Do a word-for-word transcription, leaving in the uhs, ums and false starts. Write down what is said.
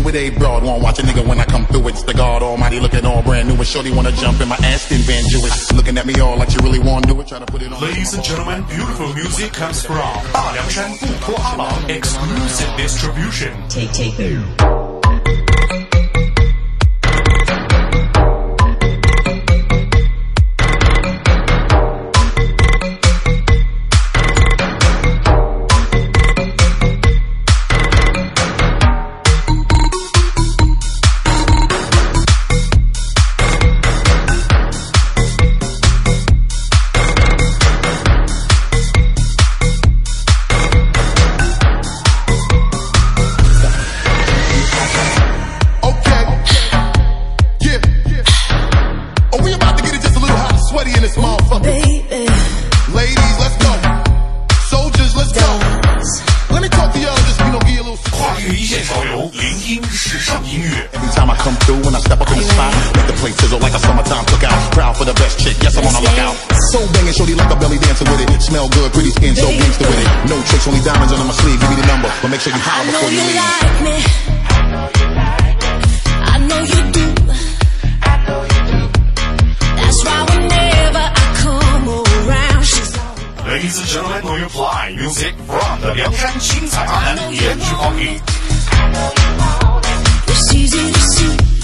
to it. A broad won't watch a nigga when I come through it. It's the God Almighty looking all brand new. And shorty wanna jump in my Aston Van Jewish. Looking at me all like you really wanna do it. Try to put it on. Ladies and gentlemen, beautiful music comes from 大凉山不拖阿郎 exclusive distribution. Take take it. Baby. Ladies, let's go. Soldiers, let's go. Let me talk to y'all and just, you know, give you a little. 跨越一线潮流，聆听时尚音乐。 Every time I come through when I step up in the spot, make the place sizzle like a summertime cookout. Proud for the best chick, yes I'm on the lookout. So banging, shorty like a belly dancer with it. Smell good, pretty skin, so gangster with it. No tricks, only diamonds under my sleeve. Give me the number, but make sure you holler before you leave. Like me. I know you do. That's why whenever I come around, she's Ladies and gentlemen, will you play music from the 凉山青彩阿南颜值方面 It's easy to see.